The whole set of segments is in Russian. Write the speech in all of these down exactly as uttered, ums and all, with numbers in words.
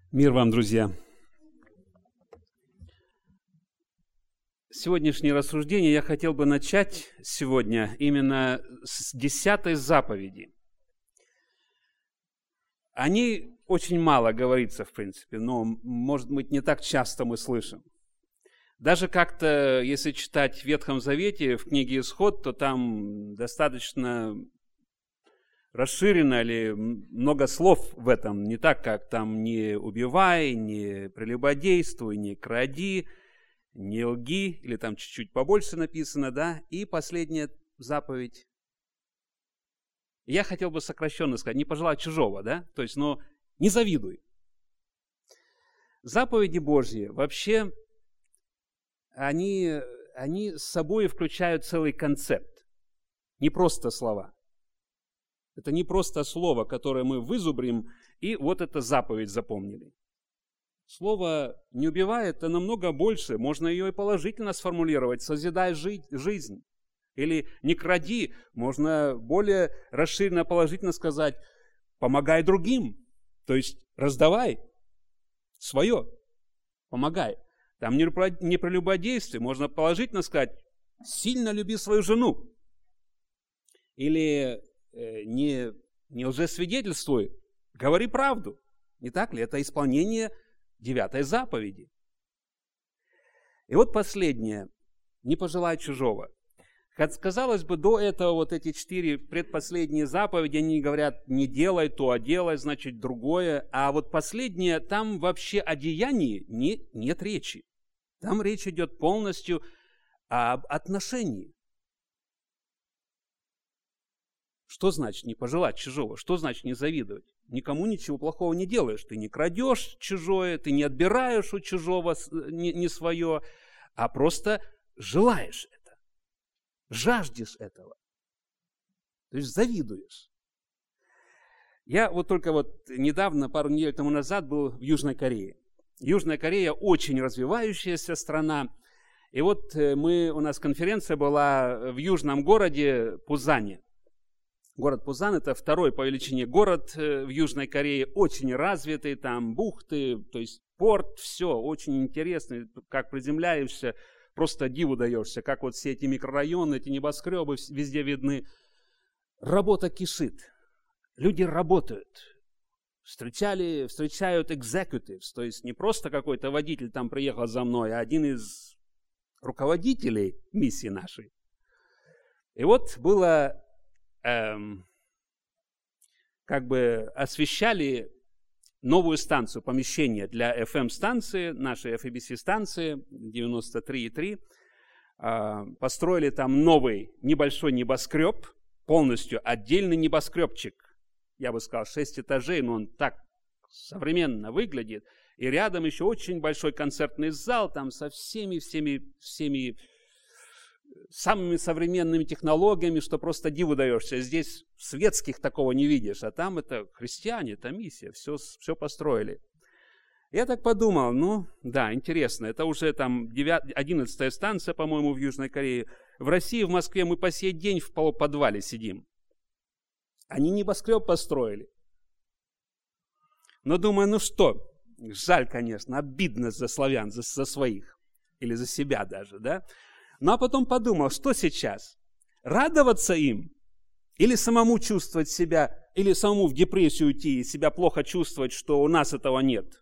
Мир вам, друзья! Сегодняшнее рассуждение я хотел бы начать сегодня именно с десятой заповеди. О ней очень мало говорится, в принципе, но, может быть, не так часто мы слышим. Даже как-то, если читать в Ветхом Завете, в книге Исход, то там достаточно расширено или много слов в этом, не так, как там «не убивай», «не прелюбодействуй», «не кради», «не лги», или там чуть-чуть побольше написано, да, и последняя заповедь. Я хотел бы сокращенно сказать, не пожелай чужого, да, то есть, но не завидуй. Заповеди Божьи вообще, они, они с собой включают целый концепт, не просто слова. Это не просто слово, которое мы вызубрим, и вот эта заповедь запомнили. Слово «не убивай» — это намного больше, можно ее и положительно сформулировать, созидай жизнь. Или «не кради», можно более расширенно положительно сказать «помогай другим», то есть раздавай свое, помогай. Там не прелюбодействуй, можно положительно сказать «сильно люби свою жену». Или не, не лжесвидетельствуй, говори правду. Не так ли? Это исполнение девятой заповеди. И вот последнее. Не пожелай чужого. Казалось бы, до этого вот эти четыре предпоследние заповеди, они говорят, не делай то, а делай, значит, другое. А вот последнее, там вообще о деянии не, нет речи. Там речь идет полностью об отношении. Что значит не пожелать чужого? Что значит не завидовать? Никому ничего плохого не делаешь. Ты не крадешь чужое, ты не отбираешь у чужого не, не свое, а просто желаешь это. Жаждешь этого. То есть завидуешь. Я вот только вот недавно, пару недель тому назад, был в Южной Корее. Южная Корея очень развивающаяся страна. И вот мы, у нас конференция была в южном городе Пусане. Город Пусан – это второй по величине город в Южной Корее, очень развитый, там бухты, то есть порт, все очень интересно, как приземляешься, просто диву даешься, как вот все эти микрорайоны, эти небоскребы везде видны. Работа кишит, люди работают, встречали, встречают executives, то есть не просто какой-то водитель там приехал за мной, а один из руководителей миссии нашей. И вот было... Эм, как бы освещали новую станцию, помещение для эф эм-станции, нашей эф и би си-станции девяносто три и три. Э, построили там новый небольшой небоскреб, полностью отдельный небоскребчик. Я бы сказал, шесть этажей, но он так современно выглядит. И рядом еще очень большой концертный зал, там со всеми, всеми, всеми... самыми современными технологиями, что просто диву даешься. Здесь светских такого не видишь, а там это христиане, это миссия, все, все построили. Я так подумал, ну, да, интересно, это уже там одиннадцатая станция, по-моему, в Южной Корее. В России, в Москве мы по сей день в полуподвале сидим. Они небоскреб построили. Но думаю, ну что, жаль, конечно, обидно за славян, за, за своих, или за себя даже, да? Ну, а потом подумал, что сейчас? Радоваться им? Или самому чувствовать себя, или самому в депрессию уйти и себя плохо чувствовать, что у нас этого нет?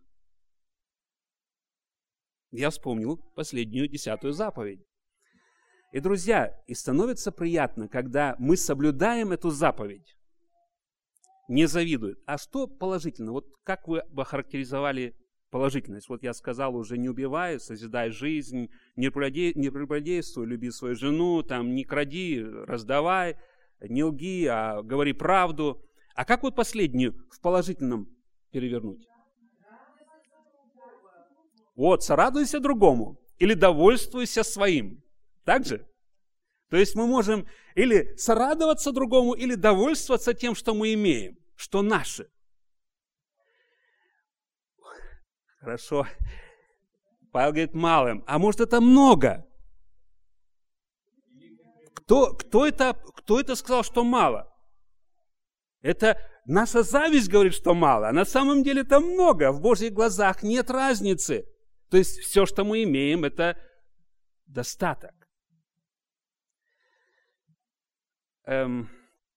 Я вспомнил последнюю десятую заповедь. И, друзья, и становится приятно, когда мы соблюдаем эту заповедь. Не завидуют. А что положительно? Вот как вы бы охарактеризовали положительность? Вот я сказал уже, не убивай, созидай жизнь, не прелюбодействуй, люби свою жену, там, не кради, раздавай, не лги, а говори правду. А как вот последнюю в положительном перевернуть? Вот, сорадуйся другому или довольствуйся своим. Так же? То есть мы можем или сорадоваться другому, или довольствоваться тем, что мы имеем, что наше. Хорошо. Павел говорит, малым. А может, это много? Кто, кто, это, кто это сказал, что мало? Это наша зависть говорит, что мало, а на самом деле это много. В Божьих глазах нет разницы. То есть все, что мы имеем, это достаток. Эм...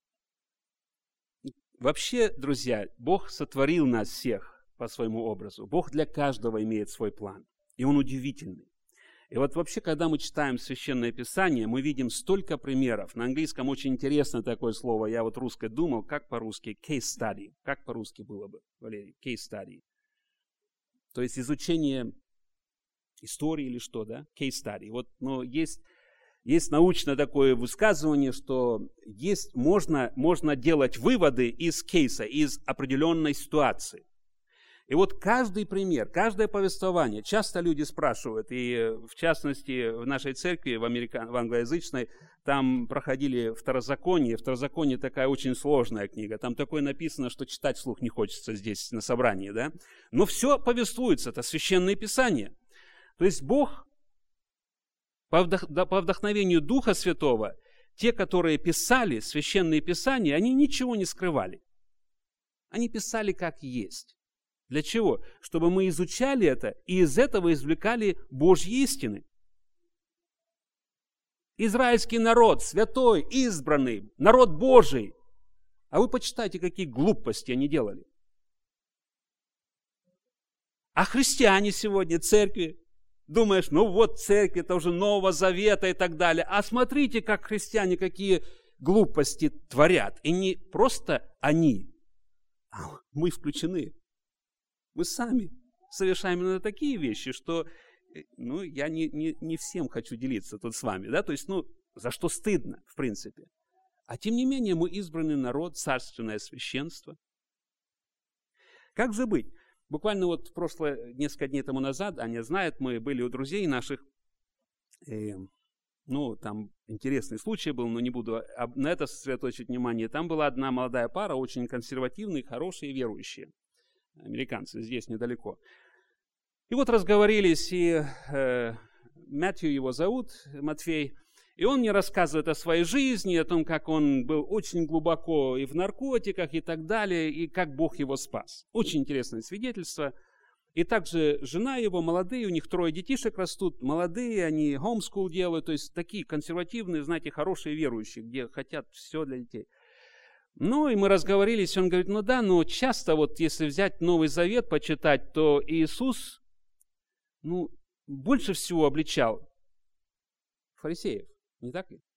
Вообще, друзья, Бог сотворил нас всех по своему образу. Бог для каждого имеет свой план. И он удивительный. И вот вообще, когда мы читаем Священное Писание, мы видим столько примеров. На английском очень интересное такое слово. Я вот русское думал, как по-русски? Case study. Как по-русски было бы, Валерий? Case study. То есть изучение истории или что, да? Case study. Вот, но есть... Есть научное такое высказывание, что есть, можно, можно делать выводы из кейса, из определенной ситуации. И вот каждый пример, каждое повествование, часто люди спрашивают, и в частности в нашей церкви, в, американ, в англоязычной, там проходили Второзаконие. Второзаконие такая очень сложная книга, там такое написано, что читать вслух не хочется здесь на собрании, да? Но все повествуется, это Священное Писание. То есть Бог... По вдохновению Духа Святого, те, которые писали Священные Писания, они ничего не скрывали. Они писали как есть. Для чего? Чтобы мы изучали это и из этого извлекали Божьи истины. Израильский народ, святой, избранный, народ Божий. А вы почитайте, какие глупости они делали. А христиане сегодня, церкви, думаешь, ну вот церковь, это уже Нового Завета и так далее. А смотрите, как христиане какие глупости творят. И не просто они, а мы включены. Мы сами совершаем именно такие вещи, что ну, я не, не, не всем хочу делиться тут с вами. Да? То есть, ну, за что стыдно, в принципе. А тем не менее, мы избранный народ, царственное священство. Как же быть? Буквально вот прошлое, несколько дней тому назад, Аня знает, мы были у друзей наших, и, ну, там интересный случай был, но не буду на это сосредоточить внимание. Там была одна молодая пара, очень консервативные, хорошие, верующие, американцы, здесь недалеко. И вот разговорились, и э, Мэтью его зовут, Матфей, и он мне рассказывает о своей жизни, о том, как он был очень глубоко и в наркотиках, и так далее, и как Бог его спас. Очень интересное свидетельство. И также жена его, молодые, у них трое детишек растут, молодые, они homeschool делают, то есть такие консервативные, знаете, хорошие верующие, где хотят все для детей. Ну, и мы разговорились, он говорит, ну да, но часто вот если взять Новый Завет, почитать, то Иисус, ну, больше всего обличал фарисеев. Не так ли?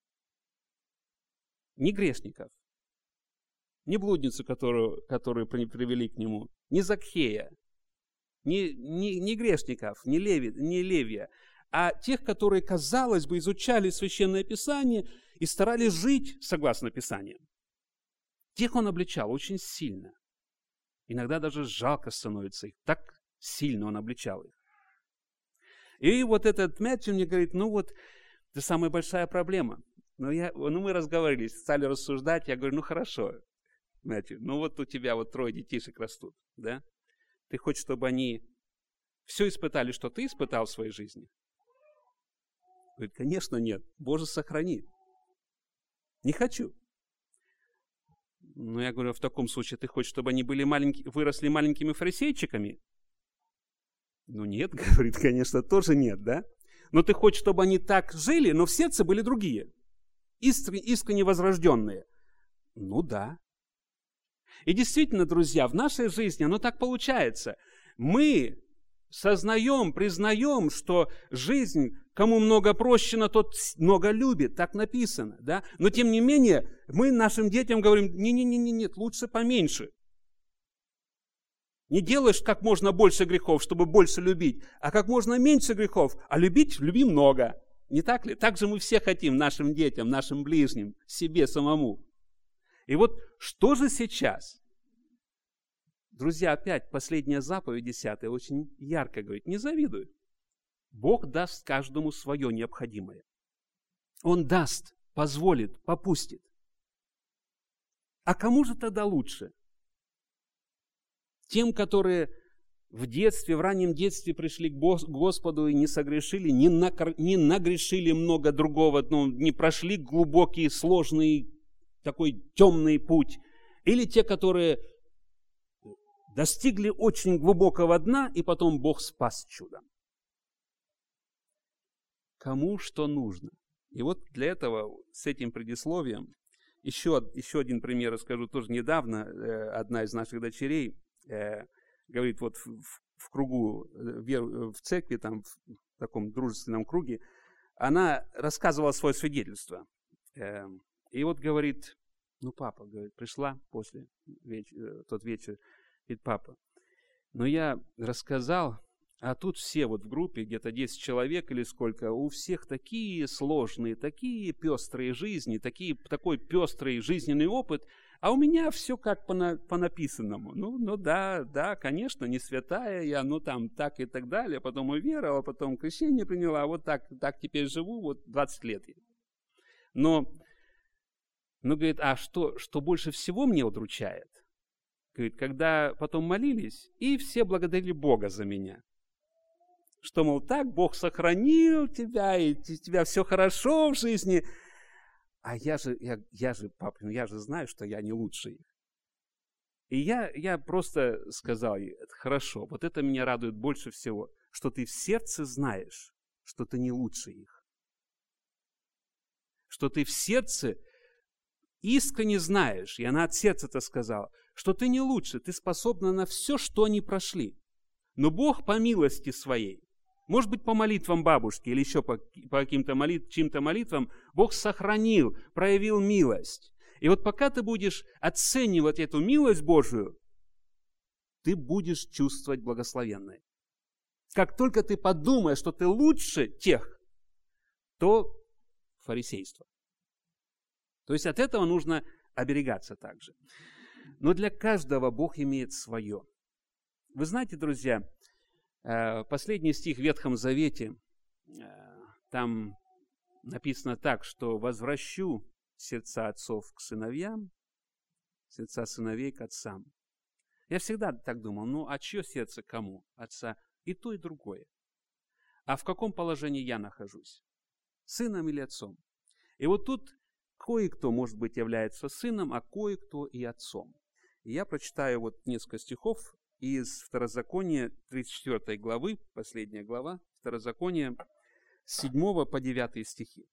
Не грешников, не блудницу, которую, которую привели к нему, не Закхея, не, не, не грешников, не, Леви, не Левия, а тех, которые, казалось бы, изучали Священное Писание и старались жить согласно Писанию. Тех он обличал очень сильно. Иногда даже жалко становится их, так сильно он обличал их. И вот этот Мэтью мне говорит, ну вот, это самая большая проблема. Но я, ну, мы разговаривались, стали рассуждать. Я говорю, ну хорошо, Мэтью, ну вот у тебя вот трое детишек растут, да? Ты хочешь, чтобы они все испытали, что ты испытал в своей жизни? Говорит, конечно нет, Боже, сохрани. Не хочу. Ну, я говорю, в таком случае ты хочешь, чтобы они были маленькие, выросли маленькими фарисейчиками? Ну нет, говорит, конечно, тоже нет, да? Но ты хочешь, чтобы они так жили, но в сердце были другие, искренне, искренне возрожденные. Ну да. И действительно, друзья, в нашей жизни оно так получается. Мы сознаем, признаем, что жизнь, кому много прощено, тот много любит, так написано, да? Но тем не менее, мы нашим детям говорим, не-не-не, нет, лучше поменьше. Не делаешь как можно больше грехов, чтобы больше любить, а как можно меньше грехов, а любить люби много. Не так ли? Так же мы все хотим нашим детям, нашим ближним, себе самому. И вот что же сейчас? Друзья, опять последняя заповедь, десятая, очень ярко говорит, не завидуй. Бог даст каждому свое необходимое. Он даст, позволит, попустит. А кому же тогда лучше? Тем, которые в детстве, в раннем детстве пришли к Господу и не согрешили, не, накр... не нагрешили много другого, ну, не прошли глубокий, сложный, такой темный путь, Или те, которые достигли очень глубокого дна, и потом Бог спас чудом. Кому что нужно. И вот для этого, с этим предисловием, еще, еще один пример расскажу. Тоже недавно одна из наших дочерей говорит, вот в, в кругу, в церкви, там, в таком дружественном круге, она рассказывала свое свидетельство. И вот говорит, ну, папа, говорит, пришла после веч... тот вечер, говорит, папа, ну, я рассказал, а тут все вот в группе, где-то десять человек или сколько, у всех такие сложные, такие пестрые жизни, такие, такой пестрый жизненный опыт, а у меня все как по, на, по написанному. Ну, ну да, да, конечно, не святая я, ну там так и так далее, потом уверовала, потом крещение приняла, вот так, так теперь живу, вот двадцать лет. Но, ну, говорит, а что, что больше всего меня удручает? Говорит, когда потом молились, и все благодарили Бога за меня. Что, мол, так, Бог сохранил тебя, и у тебя все хорошо в жизни. А я же, я, я же, папа, ну я же знаю, что я не лучше их. И я, я просто сказал ей, хорошо, вот это меня радует больше всего, что ты в сердце знаешь, что ты не лучше их. Что ты в сердце искренне знаешь, и она от сердца это сказала, что ты не лучше, ты способна на все, что они прошли. Но Бог по милости своей, может быть, по молитвам бабушки или еще по, по каким-то молит, чьим-то молитвам, Бог сохранил, проявил милость. И вот пока ты будешь оценивать эту милость Божию, ты будешь чувствовать благословенной. Как только ты подумаешь, что ты лучше тех, то фарисейство. То есть от этого нужно оберегаться также. Но для каждого Бог имеет свое. Вы знаете, друзья, последний стих в Ветхом Завете, там написано так, что «возвращу сердца отцов к сыновьям, сердца сыновей к отцам». Я всегда так думал, ну а чье сердце кому? Отца. И то, и другое. А в каком положении я нахожусь? Сыном или отцом? И вот тут кое-кто, может быть, является сыном, а кое-кто и отцом. И я прочитаю вот несколько стихов из Второзакония тридцать четвёртой главы, последняя глава, Второзакония, с седьмого по девятый стихи.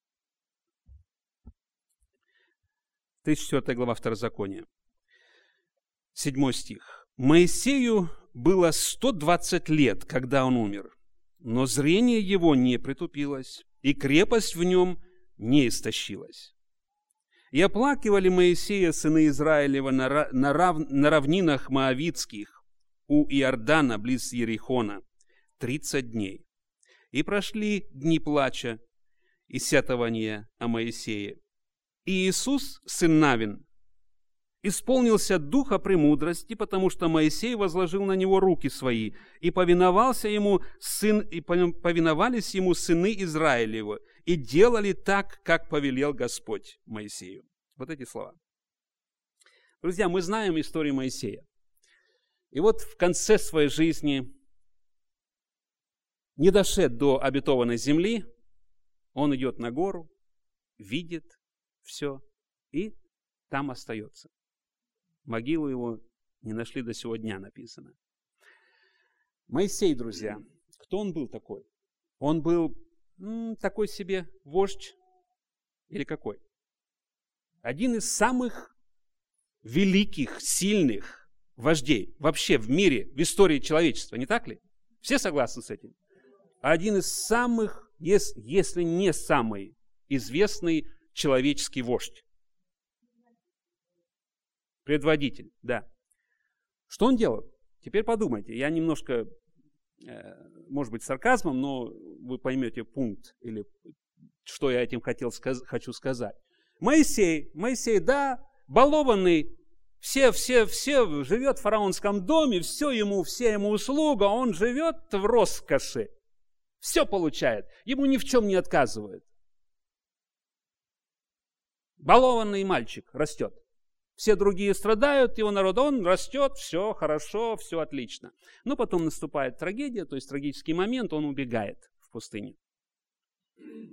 тридцать четвёртая глава Второзакония, седьмой стих. «Моисею было сто двадцать лет, когда он умер, но зрение его не притупилось, и крепость в нем не истощилась. И оплакивали Моисея сыны Израилева на, на, рав, на равнинах Моавитских, у Иордана, близ Ерихона, тридцать дней. И прошли дни плача и сетования о Моисее. И Иисус, сын Навин, исполнился духа премудрости, потому что Моисей возложил на него руки свои, и повиновался ему сын, и повиновались ему сыны Израилева, и делали так, как повелел Господь Моисею». Вот эти слова. Друзья, мы знаем историю Моисея. И вот в конце своей жизни, не дошед до обетованной земли, он идет на гору, видит все и там остается. Могилу его не нашли до сего дня, написано. Моисей, друзья, кто он был такой? Он был м, такой себе вождь или какой? Один из самых великих, сильных вождей вообще в мире, в истории человечества, не так ли? Все согласны с этим? Один из самых, если не самый известный человеческий вождь. Предводитель, да. Что он делал? Теперь подумайте. Я немножко, может быть, сарказмом, но вы поймете пункт, или что я этим хотел, хочу сказать. Моисей, Моисей, да, балованный, все, все, все живет в фараонском доме, все ему, все ему услуга, он живет в роскоши. Все получает, ему ни в чем не отказывают. Балованный мальчик растет. Все другие страдают, его народ, он растет, все хорошо, все отлично. Но потом наступает трагедия, то есть трагический момент, он убегает в пустыню.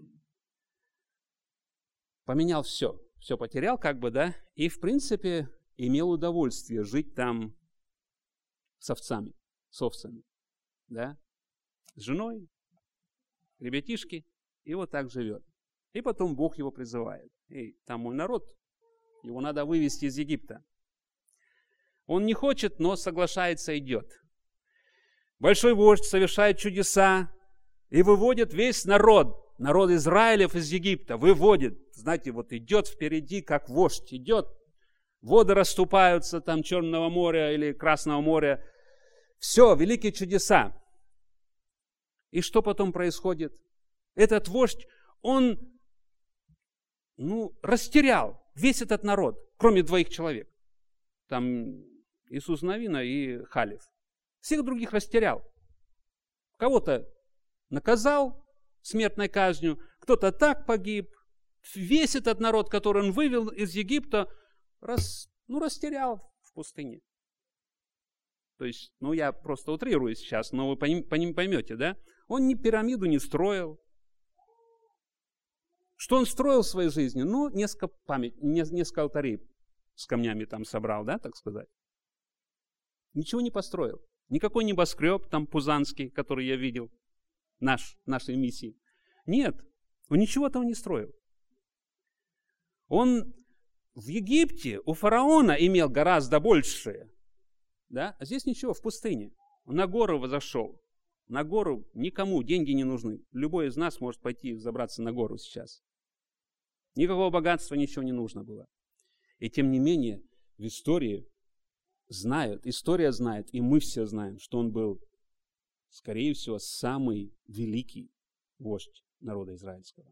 Поменял все, все потерял как бы, да, и в принципе имел удовольствие жить там с овцами, с овцами, да, с женой, ребятишки, и вот так живет. И потом Бог его призывает. Эй, там мой народ, его надо вывести из Египта. Он не хочет, но соглашается, идет. Большой вождь совершает чудеса и выводит весь народ, народ Израилев из Египта, выводит. Знаете, вот идет впереди, как вождь, идет. Воды расступаются, там Черного моря или Красного моря. Все, великие чудеса. И что потом происходит? Этот вождь, он, ну, растерял весь этот народ, кроме двоих человек. Там Иисус Навина и Халев. Всех других растерял. Кого-то наказал смертной казнью, кто-то так погиб. Весь этот народ, который он вывел из Египта, рас, ну, растерял в пустыне. То есть, ну, я просто утрирую сейчас, но вы по ним, по ним поймете, да? Он ни пирамиду не строил. Что он строил в своей жизни? Ну, несколько, память, несколько алтарей с камнями там собрал, да, так сказать. Ничего не построил. Никакой небоскреб там пузанский, который я видел, наш, нашей миссии. Нет, он ничего этого не строил. Он в Египте у фараона имел гораздо большее, да? А здесь ничего, в пустыне. Он на гору возошел. На гору никому деньги не нужны. Любой из нас может пойти забраться на гору сейчас. Никакого богатства, ничего не нужно было. И тем не менее, в истории знают, история знает, и мы все знаем, что он был, скорее всего, самый великий вождь народа израильского.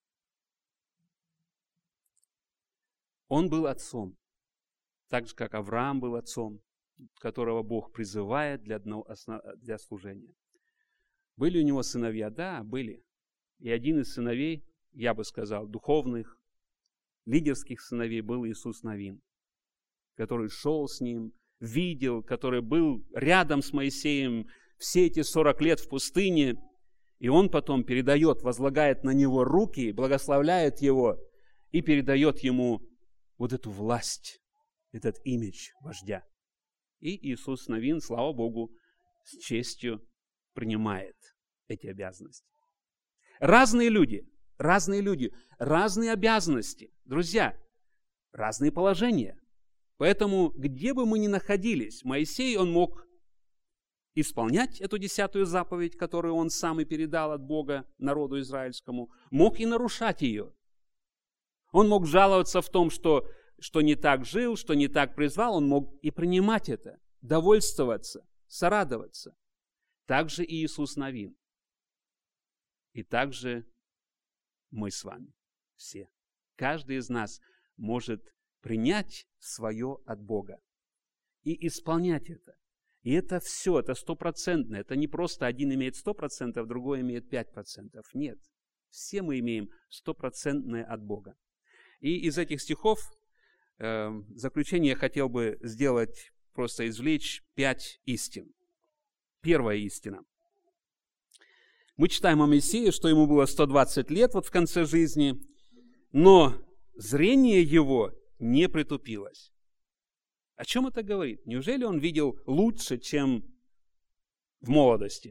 Он был отцом, так же, как Авраам был отцом, которого Бог призывает для, одного, для служения. Были у него сыновья? Да, были. И один из сыновей, я бы сказал, духовных, лидерских сыновей был Иисус Навин, который шел с ним, видел, который был рядом с Моисеем все эти сорок лет в пустыне, и он потом передает, возлагает на него руки, благословляет его и передает ему вот эту власть, этот имидж вождя. И Иисус Навин, слава Богу, с честью принимает эти обязанности. Разные люди, разные люди, разные обязанности. Друзья, разные положения. Поэтому, где бы мы ни находились, Моисей, он мог исполнять эту десятую заповедь, которую он сам и передал от Бога народу израильскому, мог и нарушать ее. Он мог жаловаться в том, что, что не так жил, что не так призвал, он мог и принимать это, довольствоваться, сорадоваться. Также и Иисус Навин. И также мы с вами все. Каждый из нас может принять свое от Бога и исполнять это. И это все, это стопроцентно. Это не просто один имеет сто процентов, другой имеет пять процентов. Нет. Все мы имеем стопроцентное от Бога. И из этих стихов э, в заключение я хотел бы сделать, просто извлечь пять истин. Первая истина. Мы читаем о Моисее, что ему было сто двадцать лет вот в конце жизни, но зрение его не притупилось. О чем это говорит? Неужели он видел лучше, чем в молодости?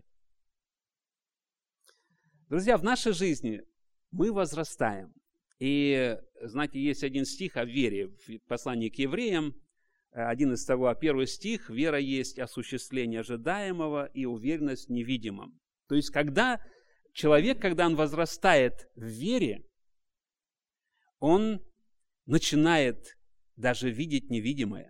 Друзья, в нашей жизни мы возрастаем. И, знаете, есть один стих о вере в послании к евреям. Один из того, первый стих: «Вера есть осуществление ожидаемого и уверенность в невидимом». То есть, когда человек, когда он возрастает в вере, он начинает даже видеть невидимое.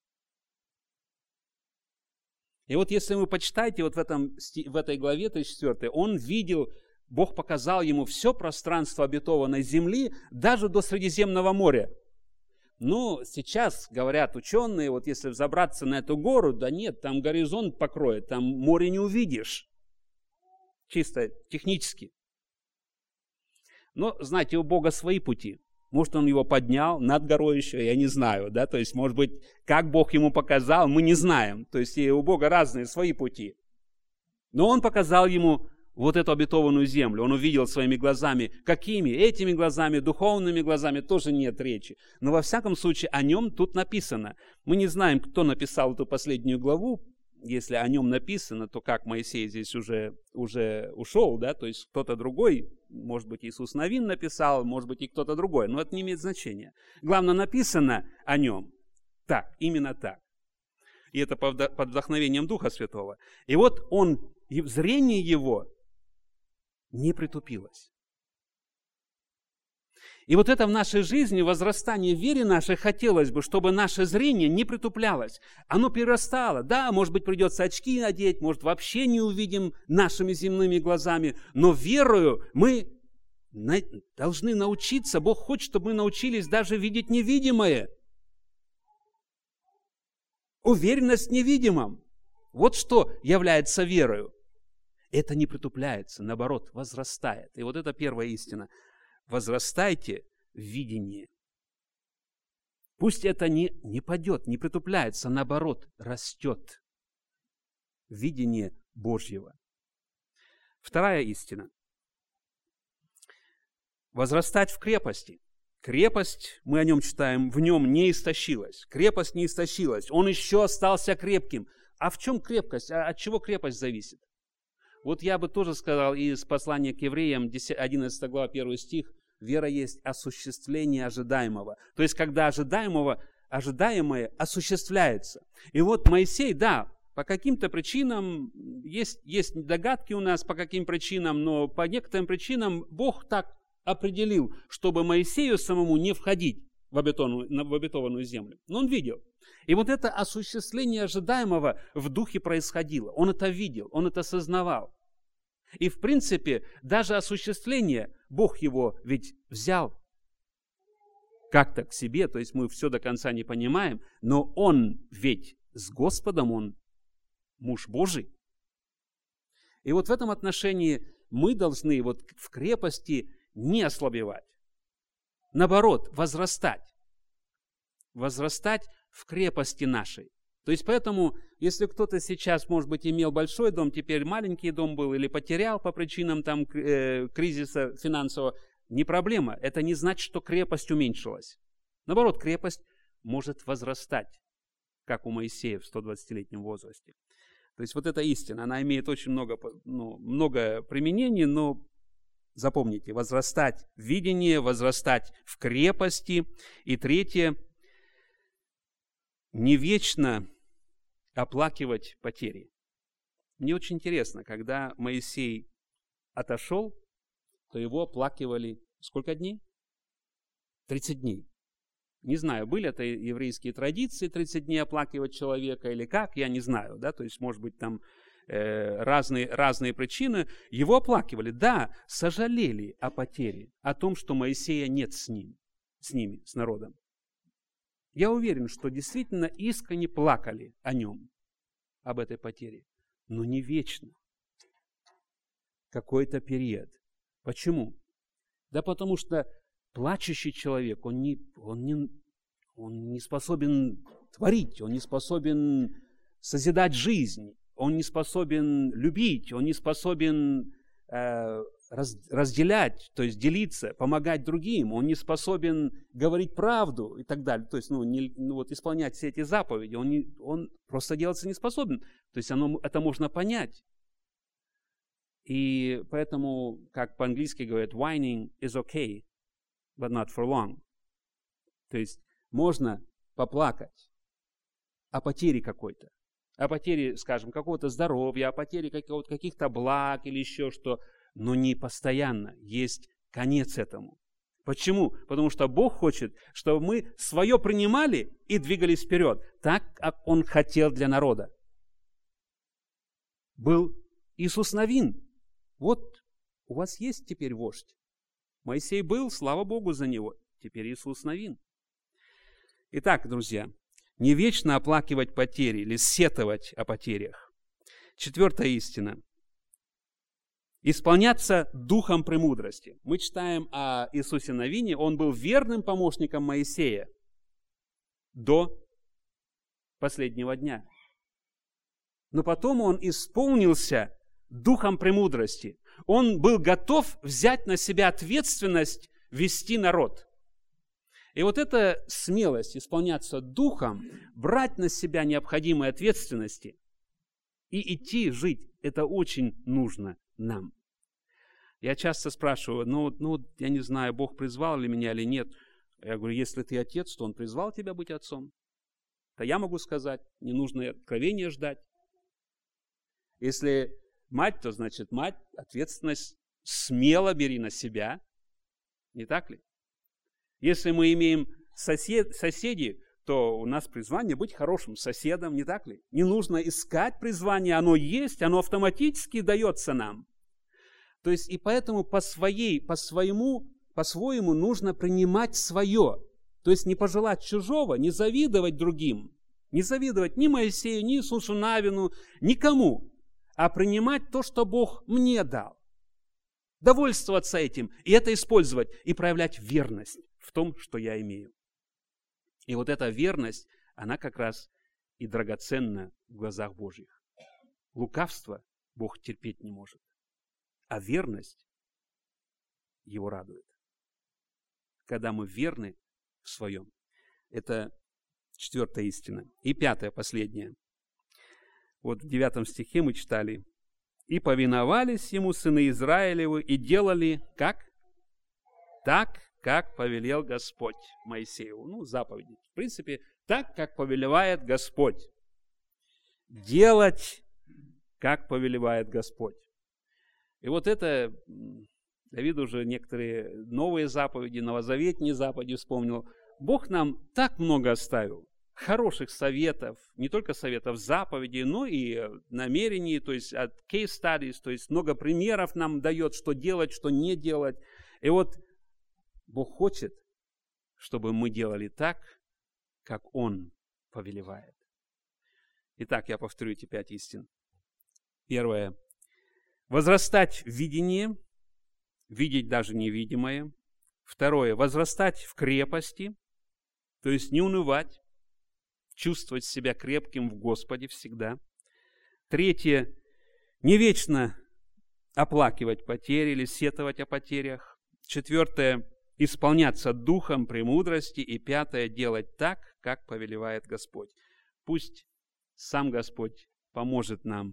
И вот если вы почитаете вот в, этом, в этой главе тридцать четвёртой, он видел, Бог показал ему все пространство обетованной земли, даже до Средиземного моря. Ну, сейчас, говорят ученые, вот если взобраться на эту гору, да нет, там горизонт покроет, там море не увидишь. Чисто технически. Но, знаете, у Бога свои пути. Может, он его поднял над горой еще, я не знаю, да, то есть, может быть, как Бог ему показал, мы не знаем. То есть, и у Бога разные свои пути. Но он показал ему вот эту обетованную землю. Он увидел своими глазами. Какими? Этими глазами, духовными глазами тоже нет речи. Но во всяком случае о нем тут написано. Мы не знаем, кто написал эту последнюю главу. Если о нем написано, то как Моисей здесь уже, уже ушел, да? То есть кто-то другой, может быть, Иисус Навин написал, может быть, и кто-то другой. Но это не имеет значения. Главное, написано о нем. Так, именно так. И это под вдохновением Духа Святого. И вот он, зрение его не притупилось. И вот это в нашей жизни, возрастание в вере нашей, хотелось бы, чтобы наше зрение не притуплялось. Оно перерастало. Да, может быть, придется очки надеть, может, вообще не увидим нашими земными глазами, но верою мы должны научиться. Бог хочет, чтобы мы научились даже видеть невидимое. Уверенность в невидимом. Вот что является верою. Это не притупляется, наоборот, возрастает. И вот это первая истина. Возрастайте в видении. Пусть это не, не падет, не притупляется, наоборот, растет. Видение Божьего. Вторая истина. Возрастать в крепости. Крепость, мы о нем читаем, в нем не истощилась. Крепость не истощилась. Он еще остался крепким. А в чем крепкость? А от чего крепость зависит? Вот я бы тоже сказал из послания к евреям, одиннадцатая глава, первый стих, вера есть осуществление ожидаемого. То есть, когда ожидаемого, ожидаемое осуществляется. И вот Моисей, да, по каким-то причинам, есть, есть догадки у нас, по каким причинам, но по некоторым причинам Бог так определил, чтобы Моисею самому не входить в обетованную, в обетованную землю. Но он видел. И вот это осуществление ожидаемого в духе происходило. Он это видел, он это осознавал. И в принципе, даже осуществление, Бог его ведь взял как-то к себе, то есть мы все до конца не понимаем, но он ведь с Господом, он муж Божий. И вот в этом отношении мы должны вот в крепости не ослабевать. Наоборот, возрастать. Возрастать в крепости нашей. То есть поэтому, если кто-то сейчас, может быть, имел большой дом, теперь маленький дом был, или потерял по причинам там, э, кризиса финансового, не проблема. Это не значит, что крепость уменьшилась. Наоборот, крепость может возрастать, как у Моисея в стодвадцатилетнем возрасте. То есть вот эта истина, она имеет очень много, ну, много применений, но запомните, возрастать в видении, возрастать в крепости. И третье, не вечно оплакивать потери. Мне очень интересно, когда Моисей отошел, то его оплакивали сколько дней? тридцать дней. Не знаю, были это еврейские традиции тридцать дней оплакивать человека или как, я не знаю, да, то есть, может быть, там э, разные, разные причины. Его оплакивали, да, сожалели о потере, о том, что Моисея нет с ним, с ними, с народом. Я уверен, что действительно искренне плакали о нем, об этой потере, но не вечно. Какой-то период. Почему? Да потому что плачущий человек, он не, он не, он не способен творить, он не способен созидать жизнь, он не способен любить, он не способен э, раз, разделять, то есть делиться, помогать другим, он не способен говорить правду и так далее, то есть ну, не, ну, вот, исполнять все эти заповеди, он, не, он просто делаться не способен, то есть оно, это можно понять. И поэтому, как по-английски говорят, whining is okay, but not for long. То есть можно поплакать о потере какой-то, о потере, скажем, какого-то здоровья, о потере каких-то благ или еще что, но не постоянно. Есть конец этому. Почему? Потому что Бог хочет, чтобы мы свое принимали и двигались вперед, так, как Он хотел для народа. Был Иисус Навин. Вот у вас есть теперь вождь. Моисей был, слава Богу за него. Теперь Иисус Навин. Итак, друзья, не вечно оплакивать потери или сетовать о потерях. Четвертая истина. Исполняться духом премудрости. Мы читаем о Иисусе Навине. Он был верным помощником Моисея до последнего дня. Но потом он исполнился духом премудрости. Он был готов взять на себя ответственность вести народ. И вот эта смелость исполняться духом, брать на себя необходимые ответственности и идти жить, это очень нужно нам. Я часто спрашиваю, ну, ну, я не знаю, Бог призвал ли меня или нет. Я говорю, если ты отец, то Он призвал тебя быть отцом. То я могу сказать, не нужно откровения ждать. Если мать, то значит мать, ответственность смело бери на себя. Не так ли? Если мы имеем сосед, соседей, то у нас призвание быть хорошим соседом, не так ли? Не нужно искать призвание, оно есть, оно автоматически дается нам. То есть и поэтому по своей, по своему, по-своему нужно принимать свое. То есть не пожелать чужого, не завидовать другим, не завидовать ни Моисею, ни Иисусу Навину, никому, а принимать то, что Бог мне дал. Довольствоваться этим, и это использовать, и проявлять верность в том, что я имею. И вот эта верность, она как раз и драгоценна в глазах Божьих. Лукавство Бог терпеть не может, а верность Его радует. Когда мы верны в своем. Это четвертая истина. И пятая, последняя. Вот в девятом стихе мы читали. «И повиновались ему сыны Израилевы, и делали как? Так, как повелел Господь Моисею». Ну, заповеди. В принципе, так, как повелевает Господь. Делать, как повелевает Господь. И вот это, я виду уже некоторые новые заповеди, новозаветные заповеди вспомнил. Бог нам так много оставил. Хороших советов, не только советов заповедей, но и намерений, то есть от case studies, то есть много примеров нам дает, что делать, что не делать. И вот Бог хочет, чтобы мы делали так, как Он повелевает. Итак, я повторю эти пять истин. Первое. Возрастать в видении, видеть даже невидимое. Второе. Возрастать в крепости, то есть не унывать, чувствовать себя крепким в Господе всегда. Третье. Не вечно оплакивать потери или сетовать о потерях. Четвертое. Исполняться духом премудрости. И пятое. Делать так, как повелевает Господь. Пусть сам Господь поможет нам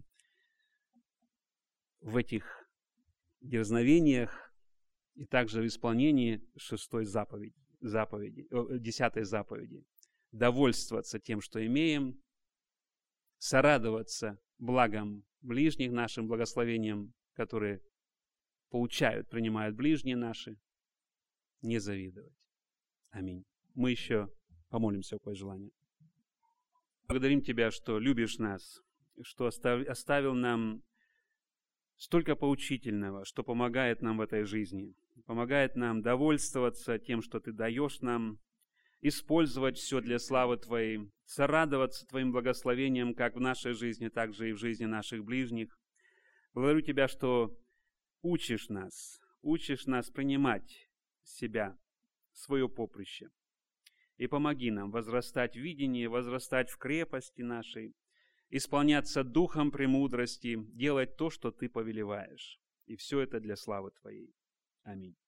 в этих дерзновениях и также в исполнении шестой заповеди, заповеди, десятой заповеди. Довольствоваться тем, что имеем, сорадоваться благом ближних нашим, благословением, которые получают, принимают ближние наши, не завидовать. Аминь. Мы еще помолимся по желанию. Благодарим Тебя, что любишь нас, что оставил нам столько поучительного, что помогает нам в этой жизни, помогает нам довольствоваться тем, что Ты даешь нам, использовать все для славы Твоей, сорадоваться Твоим благословением как в нашей жизни, так же и в жизни наших ближних. Благодарю Тебя, что учишь нас, учишь нас принимать себя, свое поприще. И помоги нам возрастать в видении, возрастать в крепости нашей, исполняться духом премудрости, делать то, что Ты повелеваешь. И все это для славы Твоей. Аминь.